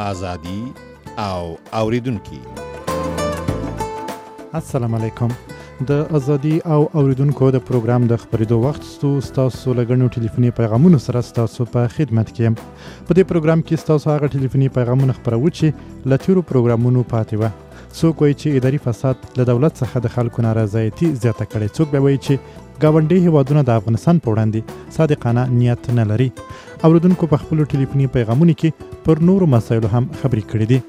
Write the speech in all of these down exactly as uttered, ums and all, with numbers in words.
ازادي او اوریدونکو. السلام علیکم. د ازادي او اوریدونکو د پروګرام د خبرېدو وخت ستو ستاسو لګنو ټلیفوني پیغامونو سره ستاسو په خدمت کې. په دې پروګرام کې ستاسو هغه ټلیفوني پیغامونه خبرو چې لتیرو پروګرامونو پاتې و. څوک وایي چې اداري فساد له دولت څخه د خلکو نارضایتي زیاته کړي، څوک به وایي چې ګاونډي هیوادونه د افغانستان په وړاندې صادقانه نیت نه لري. اوریدونکو په خپل ټلیفوني پیغامونو کې پر نورو مسایلو هم خبرې کړې دي.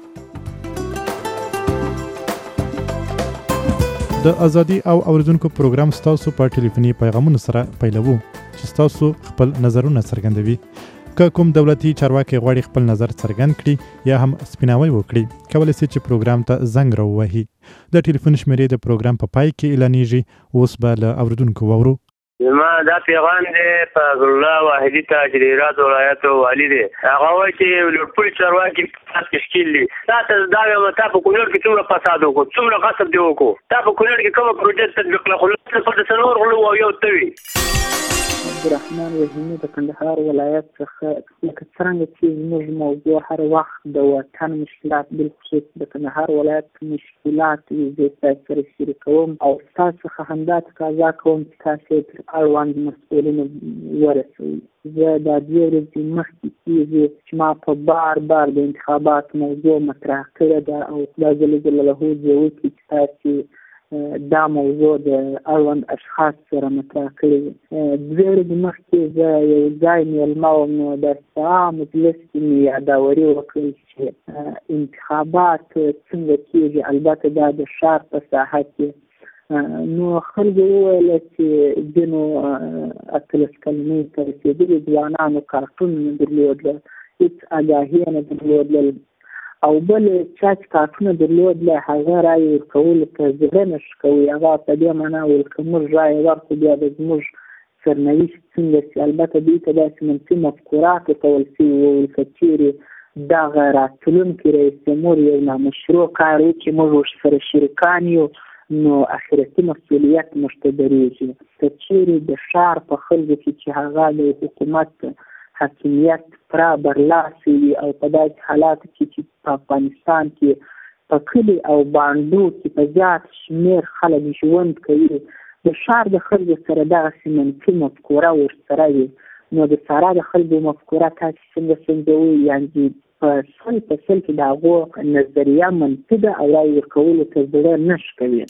د ازادي او اوریدونکو پروګرام ستاسو په ټلیفوني پیغامونو سره پیلوو چې ستاسو خپل نظرونه څرګندوي. که کوم دولتي چارواکي غواړي خپل نظر څرګند کړي یا هم سپیناوی وکړي، کولی شي چې پروګرام ته زنګ راووهي. د ټلیفون شمیرې د پروګرام په پای کې اعلانیږي. اوس به له اوریدونکو واورو. زما دا پیغام دی فضل الله واحدي تاجرات ولایت والی دی. هغه وایي چې لوټپوړي چارواکي فساد تشکیل دي. تاسو دا وایم تا په کونړ کې څومره فساد وکړو، څومره غصب دی وکړو، تا په کونړ کې کومه پروژه تطبیق کړه، خو لږ څه نور غلو او یو ته وي. عبدالرحمن وهیمي د کندهار ولایت څخه لکه څرنګه چې زموږ موضوع هر وخت د وطن مشکلات، بالخصوص د کندهار ولایت مشکلات زه تاسو سره شریکوم او تاسو څخه همدا تقاضا کوم چې تاسو تر اړوند مسؤلینو ورسوئ. زه دا دوه ورځې مخکې کېږي چې ما په بار بار د انتخابات موضوع مطرح کړې ده او خدای جل جلاله دې وکړي چې تاسو دا موضوع د اړوند اشخاص سره مطرح کړي. دوه ورځې مخکې زه یو ځای میلمه وم، نو د عام مجلس کې مې یاداوري وکړل چې انتخابات څنګه کېږي، البته دا د ښار په ساحه کې. نو خلکو وویل چې ځینو اتلس کلنۍ ته رسېدلي ځوانانو کارتون نه درلودل، هېڅ اګاهي نه درلودل، او بل چا چې کارتونه درلودله هغه رایې ورکولو ته زړه نه ښه کوي. هغه په دې معنا ویل که موږ رایې ورکړو بیا به زموږ سرنوشت څنګه شي. البته دوی ته داسې منفي مفکورات ورکول شوي وو، که چیرې دغه راتلونکي رئیس جمهور یو نامشروع کار وي چې موږ ورسره شریکان یو، نو اخرتي مسؤلیت موږ ته درېږي. که چیرې د ښار په خلکو کې چې هغه د حکومت حاکمیت پرا برلاسي وي او په داسې حالاتو کې چې په افغانستان کې په کلي او بانډو کې په زیات شمېر خلک ژوند کوي، د ښار د خلکو سره دغسې منفي مفکوره ورسره وي، نو د سارا د خلکو مفکوره تاسو څنګه سنجوئ؟ یعنې په سل په سل کې د هغو نظریه منفي ده او رایې ورکولو ته زړه نه ښه کوي.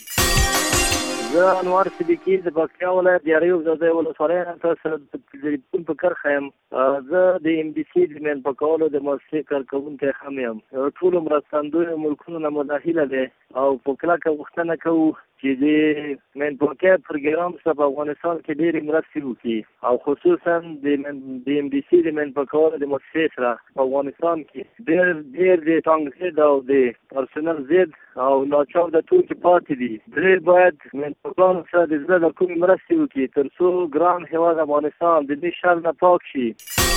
زه انوار صدیقي د پکتیا ولایت د یاریوب ځای ولسوالۍ نه تاسو سره د تلیفون په کرښه یم. زه د ایم بي سي د مین پاکولو د مؤسسې کارکوونکی هم یم. ټولو مرستندویو ملکونو نه مداخله دی او په کلکه غوښتنه کوو چې د مین پاکۍ پروګرام سره په افغانستان کې ډېرې مرستې وکړي او خصوصا د ایم بي سي د مین پاکولو د مؤسسې سره په افغانستان کې ډېر ډېر د ټانک ضد او د پرسنل ضد او ناچاوده توکي پاتې دي. ډېر باید مین پاکانو سره د زړه له کومې مرستې وکړي تر څو ګران هېواد افغانستان د دې شر نه پاک شي.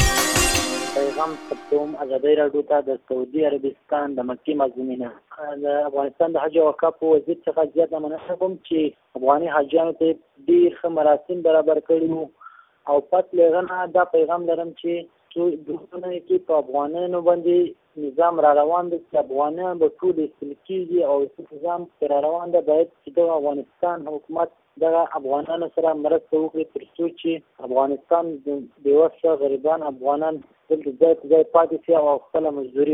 پیغام ثبتوم ازادي راډیو ته د سعودي عربستان د مکې مضمونه د افغانستان د حج او وقفو وزیر څخه زیاته مننه کوم چې افغاني حاجیانو ته ډېر ښه مراسم برابر کړي وو او پس له هغه نه دا پیغام لرم چې څو دوستونه کې په افغانانو باندې نظام را روان دی چې افغانان به ټول ایستل کېږي او نظام چې را روان دی باید چې د افغانستان حکومت دغه افغانانو سره مرسته وکړي تر څو چې افغانستان د بېوسه غریبان افغانان دلته ځای په ځای پاتې شي او خپله مزدوري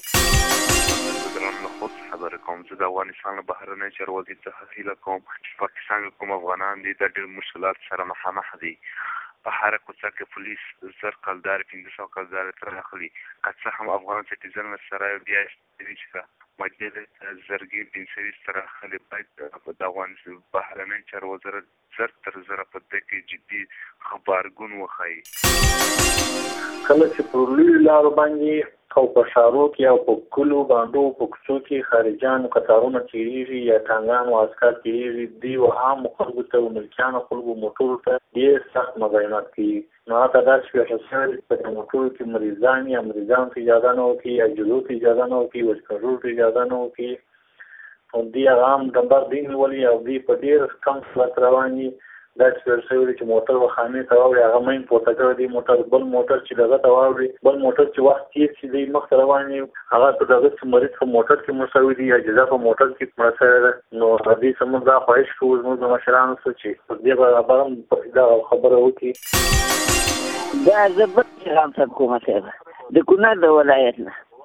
وکړي. ګران له خود خبرې کوم، زه د افغانستان له بهرنۍ چارو وزیر څخه هیله کوم چې پاکستان کې کوم افغانان دي د ډېر مشکلات سره مخامخ دي. په هره کوڅه کې پولیس زر کلدارې پنځه سوه کلدارې تر اخلي. که څه هم افغان سټیزن سره بیا چې مجلس زرګي پنځه تر اخلي باید د افغانستان بهرنۍ چارو وزارت زر تر زره په دې کې جدي خبرګون وښایي. کله چې په لویو لارو باندې او په ښارو کې او په کلو بانډو په کوڅو کې خارجیانو قطارونه تېرېږي یا ټانګان او عسکر تېرېږي، دوی و عامو خلکو ته و ملکیانو خلکو موټرو ته ډېر سخت مزاحمت کوي. نو هلته داسې پېښه شوې په دې موټرو کې مریضان یا مریضانو ته اجازه نه ورکوي، عجزو ته اجازه نه ورکوي، وچکړو ته اجازه نه ورکوي او دوی هغه عام ډمبر دوی نیولي او دوی په ډېر کم سرعت روان دي. دا چې ویل شوي دي چې موټر به خانې ته واوړي هغه مین پورته کړی دی موټر بل موټر چې دغه ته واوړي بل موټر چې وخت تېر شي دی مخته روان وي هغه په دغه چې مریض په موټر کې مړ شوی دی یا جزا په موټر کې مړه شوې ده نو دې زموږ دا خواهش کوو زموږ د مشرانو څخه چې پر دې به هم دا خبره وکړي. دا زه بل پیغام ته کوم صاحب د کونړ د ولایت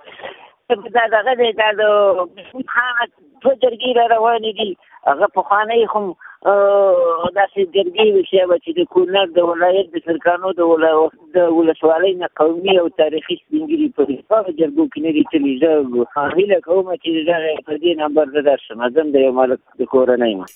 نه دا دغه دی دا د هغه دوه جرګې را روانې دي هغه پخوانۍ خو داسې جرګې وشي چې د کونړ د ولایت د سرکانو د ولسوالۍ نه قومي او تاریخي سپین ږیري په هغه جرګو کې نه دي تللي. زه هیله کوم چې دغه په دې نمبر زه درشم زه هم د یو مالک د کورنۍ یم.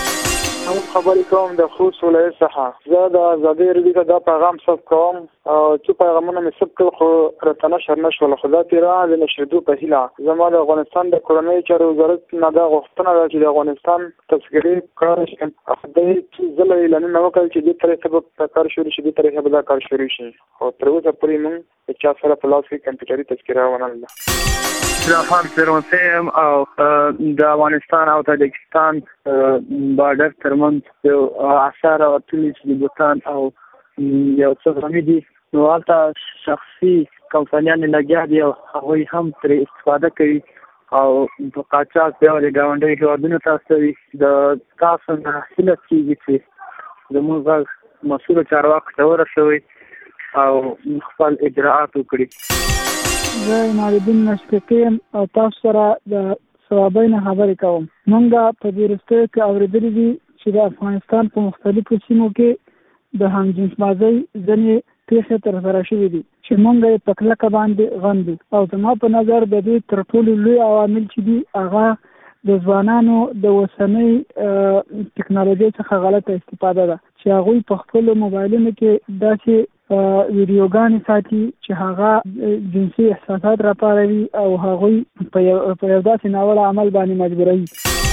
هم خبرې کوم د خوست ولایت څخه زه د ازادۍ راډیو ته دا پیغام ثبت کوم چې پیغامونه مې ثبت کړل خو راته نشر نه شول خو دا تېره د نشرېدو په هیله زما د افغانستان د کورنۍ چارو وزارت نه دا غوښتنه ده چې د افغانستان تذکرې کار شي خدای زه له اعلانونه وکړل چې دې طریقې به کار شروع شي دې طریقې به دا کار شروع شي خو تر اوسه پورې موږ د چا سره په لاس کې کمپیوټري تذکره ونه لرله. خان سروسي یم او د افغانستان او تاجکستان بارډر ترمنځ یو اثار او تللی چې د بوتان او یو څه غمي دي نو هلته شخصي کمپنیانې لګیا دي او هغوی هم ترې استفاده کوي او په قاچاق بیا د ګاونډیو هېوادونو ته استوي. د تاسو نه هیله کېږي چې زموږ غږ مسؤلو چارواکو ته ورسوئ او خپل اجراءات وکړي. زه عمادالدین مشفقي یم او تاسو سره د ثوابۍ نه خبرې کوم. موږ په دې وروستیو کې اورېدلي دي چې د افغانستان په مختلفو سیمو کې د همجنس بازۍ ځینې پیښې ترسره شوي دي چې موږ یې په کلکه باندې غندو او زما په نظر د دې تر ټولو لوی عوامل چې دي هغه د ځوانانو د اوسنۍ ټکنالوژۍ څخه غلطه استفاده ده چې هغوی په خپلو موبایلونو کې داسې ویډیوګانې ساتي چې هغه جنسي احساسات راپاروي او هغوی په یو داسې ناوړه عمل باندې مجبوروي.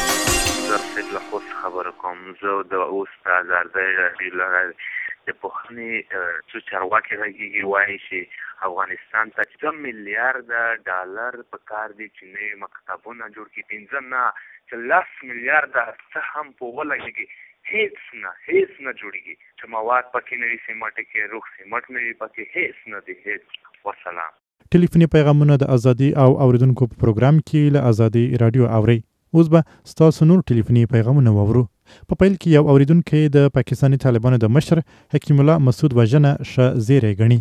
زه سید له خوست خبره کوم. زه د اوس د ازادۍ راډیو له د پوهنې څو چارواکي غږېږي وایي چې افغانستان ته څه میلیارده ډالر په کار دي چې نوي مکتبونه جوړ کړي پنځه نه چې لس میلیارده څه هم په ولګېږي هیڅ نه هیڅ نه جوړېږي چې مواد پکې نه وي سیمټ کې روغ سیمټ نه وي پکې هیڅ نه دی هیڅ. وسلام. ټلیفوني پیغامونه د ازادي او اوریدونکو په پروګرام کې له ازادي راډیو اوري. اوس به ستاسو نور ټلیفوني پیغامونه واورو. په پیل کې یو اوریدونکی د پاکستاني طالبانو د مشر حکیم الله مسعود وژنه ښه زیری ګڼي.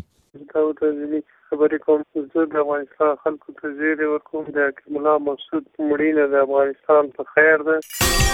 خبرې کوم زه د افغانستان خلکو ته زیری ورکوم د حکیم الله مسعود مړینه د افغانستان په خیر ده.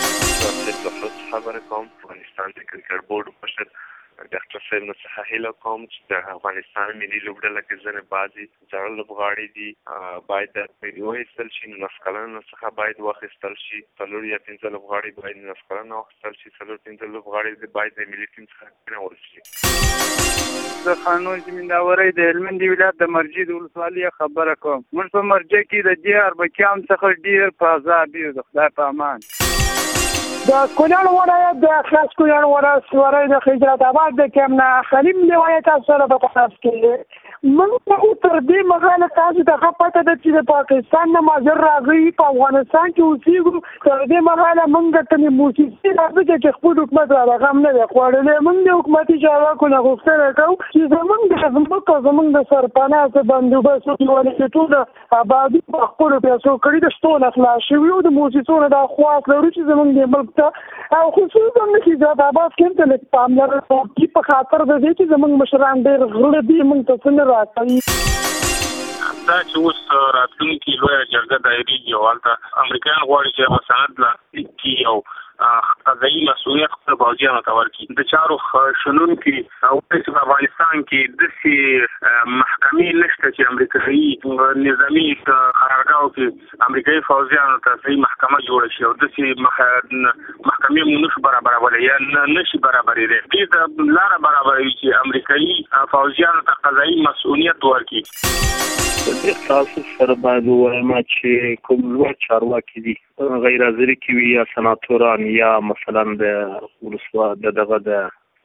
خبرې کوم افغانستان د کرکټ بورډ مشر ډاکټر صاحب نه څخه هیله کوم چې د افغانستان ملي لوبډله کې ځینې بعضې زړه لوبغاړي دي باید واخیستل شي نولس کلنو څخه باید واخیستل شي څلور یا پنځه لوبغاړي باید نولس کلنه واخیستل شي څلور پنځه لوبغاړي باید د ملي ټیم څخه کېنول شي. زه خانوش زمینداورۍ د هلمند ولایت د مرجې د ولسوالۍ خبره کوم. موږ په مرجې کې د دې اربکیانو څخه ډېر په عذاب یو د خدای په امان. د کونړ ولایت د خاص کونړ ولسوالۍ د خجرت آباد د کمنا خلیم ولایت سره په تاسو کې موږ په تر دې مهاله تاسو ته پته ده چې د پاکستان نه ماجر راغی په افغانستان کې اوسېږو تر دې مهاله موږ ته موسیقي راځي چې خپل حکومت را غم نه خوړلې موږ د حکومتي چارواکو نه غوښتنه کوو چې زموږ د زموږ زموږ د سرپناه څخه بندوبست ولې ټول آبادي په خپل پیسو کړي د شتون اخلاص شوی او د موسیقي د خواص لري چې زموږ د ملک او خصوصا د خجرت آباد کې د لیک پاملرنه کی په خاطر د دې چې زموږ مشران ډېر غړي دي موږ ته څنګه راځي دا چې اوس راتلونکي لویه جرګه دایریږي او هلته امریکایان غواړي چې هغه سند لاسلیک او قضایي مسؤلیت خپل پوځیانو ته ورکړي. د چارو شنونکي او په افغانستان کې داسې محکمې نشته چې امریکایي نظامي قرارګاو کې امریکایي پوځیانو ته صحیح محکمه جوړه شي او داسې محکمې مو نشي برابرولی یا نشي برابرېدی. دې ته لاره برابروي چې امریکایي پوځیانو ته قضایي مسؤلیت ورکړي. د دې تاسو سره باید ووایم چې کوم لوړ چارواکي دي غیر حاضري کې وي یا سناتوران یا مثلا د ولسوا د دغه د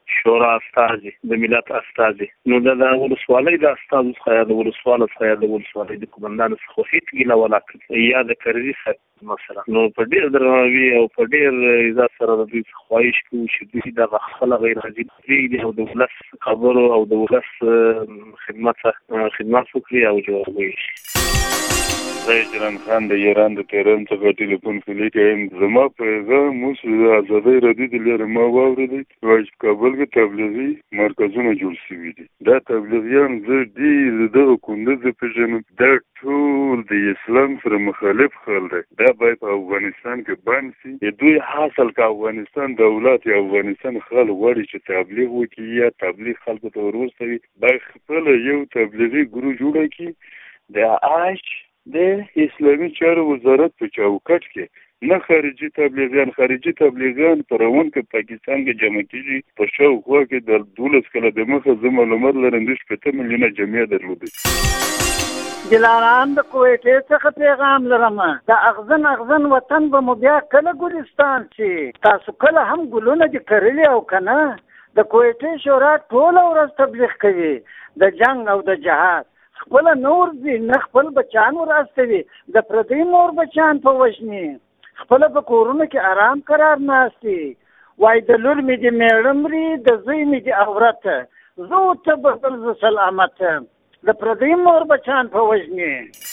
شورا استازي د ملت استازي نو د ولسوالۍ د استازو څخه د ولسوالۍ څخه د ولسوالۍ د کومندان څخه هیڅ ګیله ولاکړي یا د کرزي صاحب مثلا نو په ډېر درناوي او په ډېر عزت سره د دوی خواهش کوو چې دوی د خپل غیر حاضر پرېږدي او د ولس خبرو او د ولس خدمت خدمت وکړي او جواب وشي. زه جران خان د ایران د تهران څخه ټلیفون کولی کوم. زما پیغام اوس د ازادۍ راډیو د لارې ما واورېدی چې په کابل کې تبلیغي مرکزونه جوړ شوي دي. دا تبلیغیان زه ډېر دغه کندز پېژنم. دا ټول د اسلام سره مخالف خلک دی. دا باید په افغانستان کې بند شي. دوی حاصل که افغانستان دولت یا افغانستان خلک غواړي چې تبلیغ وکړي یا تبلیغ خلکو ته وروستوي باید خپله یو تبلیغي ګروپ جوړه کړي د آج د اسلامي چارو وزارت په چوکاټ کې نه خارجي تبلیغیان خارجي تبلیغیان په روان کې پاکستان کې جمع کېږي په شاوخوا کې د دولس کاله د مخه زه معلومات لرم دوی شپېته میلیونه جمعیه درلودی. دلاران د کویټې څخه پیغام لرم د اغزن اغزن وطن به مو بیا کله ګلستان چې تاسو کله هم ګلونه دي کرلي او که نه د کویټې شورا ټوله ورځ تبلیغ کوي د جنګ او د جهاد خپل نور دي نه خپل بچان ورستوي د پردي مور بچان په وژني خپل په کورونو کې آرام قرار ناستي وای د لور مې دي میړه مري د زوی مې دي عورت زه ورته بدل زه سلامت د پردي مور بچان په وژني.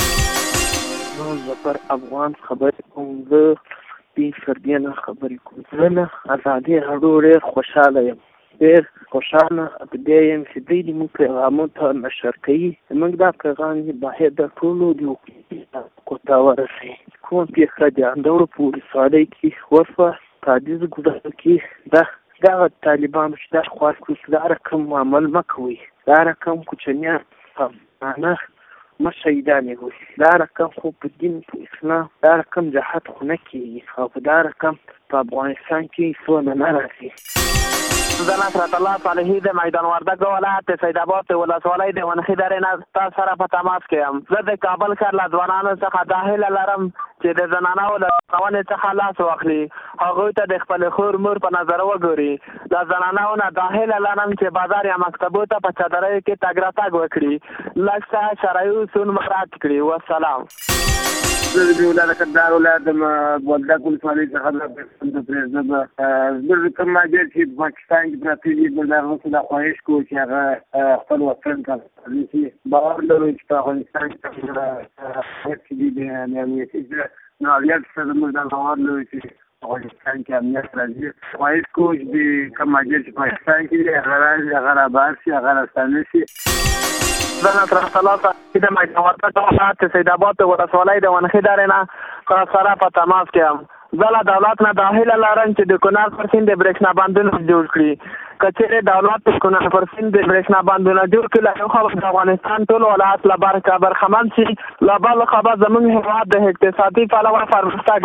نو ظفر افغان خبرې کوم زه دې سرګینه خبرې کوم. زه نه ازادي راډیو ډېر خوشحاله یم ډېر خوشحاله بیا یم چې دوی د موږ پیغامونو ته نشر کوي. زموږ دا پیغام باید د ټولو د حکومتو ته ورسوي. کوم پېښه د اندورو په ولسوالۍ کې وشوه تعدیز ګزار کړي دا دغه طالبانو چې دا خواست کوي چې دا رقم عمل مه کوئ. دا رقم کوچنیان په معنه مه شهیدان وي. دا رقم خو په دین په اسلام دا رقم جهاد خو نه کېږي او په دا رقم په افغانستان کې سوله نه راځي. زه نصرت الله صالحي د میدان وردګ ولایت سید آباد ولسوالۍ د ونخي درې نه تاسو سره په تماس کې یم. زه د کابل ښار له ځوانانو څخه دا هیله لرم چې د زنانو له ښوونې څخه لاس واخلي هغوی ته د خپلې خور مور په نظر وګوري. له زنانو نه دا هیله لرم چې بازار یا مکتبو ته په چادریو کې تګ راتګ وکړي لږ څه شرعي اصول مراعات کړي. والسلام. زه د ولایت کندهار ولایت د وردګ ولسوالۍ څخه د پرېږدم. زه کوم ماجر چې په پاکستان کې پراته دي د هغو څخه خواهش کوو چې هغه خپل وطن ته نیسي. باور لرو چې په افغانستان کې چې دي د امنیتي نو اولیت سره زموږ دا باور لرو چې افغانستان کې امنیت راځي. خواهش کوو چې د کوم ماجر چې پاکستان کې دي هغه راشي هغه رابار شي هغه راستانه شي. زه نصرت الله صالحي د میدان وردګ ولایت سید آباد ولسوالۍ د ونخي درې نه سره په تماس کې یم. زه له دولت نه دا هیله لرم چې د کونړ پر سیند د برېښنا بندونه جوړ کړي. که چېرې دولت د کونړ پر سیند د برېښنا بندونه جوړ کړي له یو خوا د افغانستان ټول ولایت له برکه برخمن شي له بل خوا به زموږ هېواد د اقتصادي پلوه پرمختګ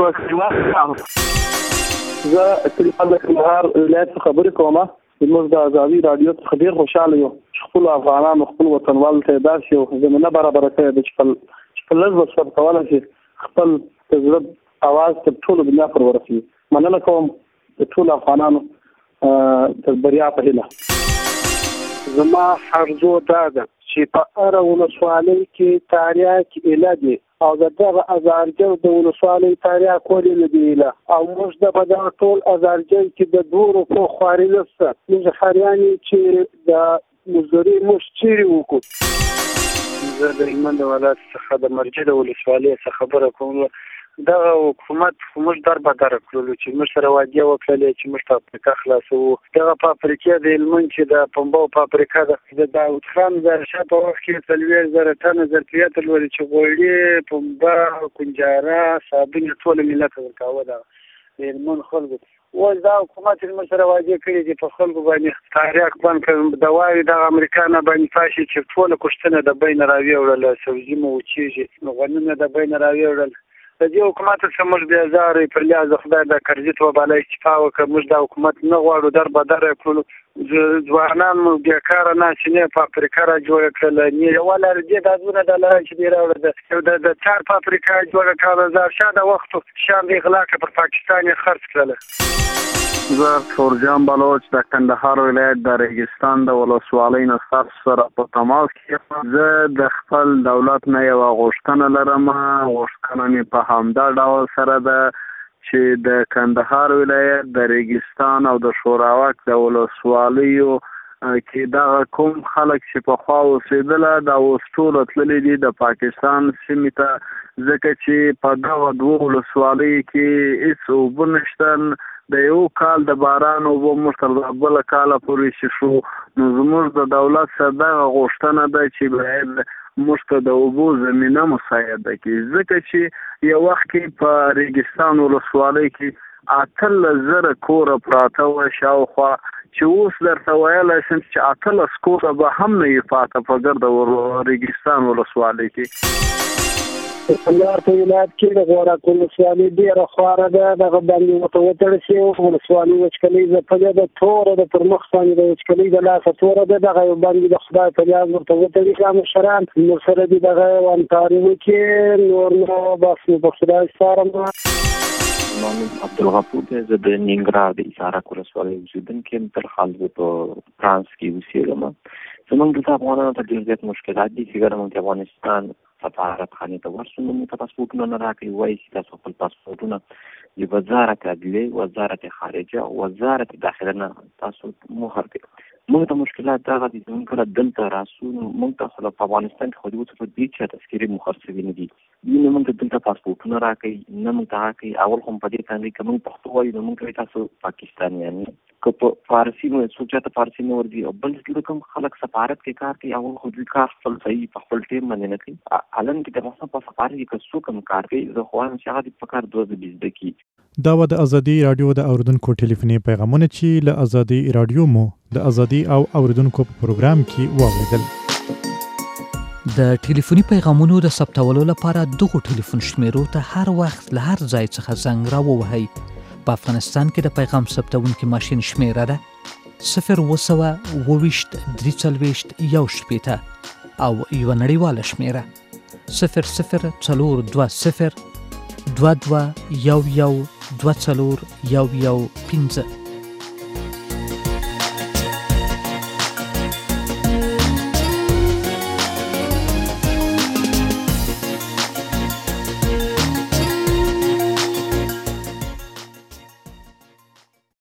وکړي. زه تلیفون د کندهار ولایت څخه خبرې کوم. زموږ د ازادي راډیو څخه ډېر خوشحاله یو چې خپلو افغانانو خپل وطنوالو ته یې داسې یو زمینه برابره کړې ده چې په لږ مصرف کولی شي خپل د زړه اواز تر ټولو دنیا پر ورسوي. مننه کوم د ټولو افغانانو د بریا په هیله. زما حرزو دا ده چې په هره ولسوالۍ کې تاریاک ایله دي او د دغه ازارجو د ولسوالۍ تاریاک ولې نه دي ایله او موږ د په دغه ټول ازارجو کې د دوه روپو خواري نشته. موږ ښاریان یو چې د مزدوري موږ چیرې وکړو. زه د هلمند ولایت څخه د مرجد ولسوالۍ څخه خبره کوم. دغه حکومت موږ در بدر کړلو چې موږ سره وعده وکړلې چې موږ فابریکه خلاصوو. دغه فابریکې د هلمند چې د پنبو فابریکه ده د داود خان ظاهرشاه په وخت کې څلوېښت زره ټنه ظرفیت لري چې غوړي پنبه کنجاره صابون ټول ملت ورکاوه د هلمند خلکو. اوس دا حکومت چې موږ سره وعده کړې چې په خلکو باندې تاریخ بند کړي دواوې دغه امریکا نه باندې پاشي چې ټوله کښتونه د بین راویوړل سبزي مو وچېږي نو غنمونه د بین راویوړل د دې حکومت څخه موږ بیزارې پر لحاظ خدای د کرزي توباله اکتفا وکړه. موږ د حکومت نه غواړو، در بدر کړو. ځوانان مو بیکاره ناشینې په افریقا را جوړه کړله. نیوله دې دادونه د لاره چې دی راوړه د چار په افریقا جوړه کړه. زارشاه د وختو شان د اغلا پر پاکستان یې خرڅ کړله. زه فورجان بلوچ د کندهار ولایت د ریګستان د ولسوالۍ نه ستاسو سره په تماس کې. زه د خپل دولت نه یوه غوښتنه لرم. غوښتنه مې په همدا ډول سره ده چې د کندهار ولایت د ریګستان او د شوراوک د ولسوالیو کې دغه کوم خلک چې پخوا اوسېدله دا اوس ټوله تللي دي د پاکستان سیمې ته، ځکه چې په دغه دوو ولسوالیو کې هېڅ اوبه نشته. د یو کال د باران اوبه موږ تر بله کاله پورې چې شو. نو زموږ د دولت سره دغه غوښتنه ده چې باید موږ ته د اوبو زمینه مساعده کړي، ځکه چې یو وخت کې په ریګستان ولسوالۍ کې اتلس زره کوره پراته وه شاوخوا، چې اوس درته ویلی شم چې اتلس کوره به هم نه وي پاته په ګرده ریګستان ولسوالۍ کې. په کندهار په ولایت کې د غوراک ولسوالۍ ډېره خواره ده. دغه باندې ورته وتړل شي ولسوالۍ وچکلۍ ځپلې ده، توره ده، پر مخ باندې د وچکلۍ د لاسه توره ده. دغه یو باندې د خدای په لیاز ورته وتړي ښه مشران نور سره دي دغه همکاري وکړي. نور نو بس نو په خدای سپارم. زما نوم عبدالغفور دی. زه د ننګرهار د حصارک ولسوالۍ اوسېدونکی یم. تر حال زه په فرانس کې اوسېږم. زموږ دلته افغانانو ته ډېر زیات مشکلات دي چې ګره موږ د افغانستان سفارت خانې ته ورشو، نو موږ ته پاسپورټونه نه راکوي. وایي چې تاسو خپل پاسپورټونه د وزارت عدلیې، وزارت خارجه، وزارت داخله نه تاسو مهر کړئ. موږ ته مشکلات دغه دي چې موږ کله دلته راسو نو موږ ته خو په افغانستان کې خو د اوس په دې چې تذکرې مهر شوي نه دي. نه موږ ته دلته پاسپورټونه راکوي، نه موږ ته راکوي. اول خو په دې باندې که موږ پښتو وایو نو موږ کوي تاسو پاکستانیان یې، که په فارسي نو څوک چاته فارسي نه ورځي. او بل کوم خلک سفارت کې کار کوي اول خو دوی کار خپل صحیح په خپل ټیم باندې نه کوي. حالان کې د افغانستان په سفارت کې که څوک هم کار کوي زه خو وایم چې هغه دې په کار دوه ځلې زده کړي. دا و د ازادي راډیو د اوریدونکو ټلیفوني پیغامونه چې له ازادي راډیو مو د ازادي او اوریدونکو په پروګرام کې واوریدل. د ټلیفوني پیغامونو د ثبتولو لپاره دغو ټلیفون شمیرو ته هر وخت له هر ځای څخه زنګ راووهئ. په افغانستان کې د پیغام ثبتونکي ماشین شمیره ده صفر اووه سوه اووه ویشت درې څلوېښت یو شپېته او یوه نړیواله شمیره صفر صفر څلور دوه صفر دوه دوه یو یو دوه څلور یو یو پنځه.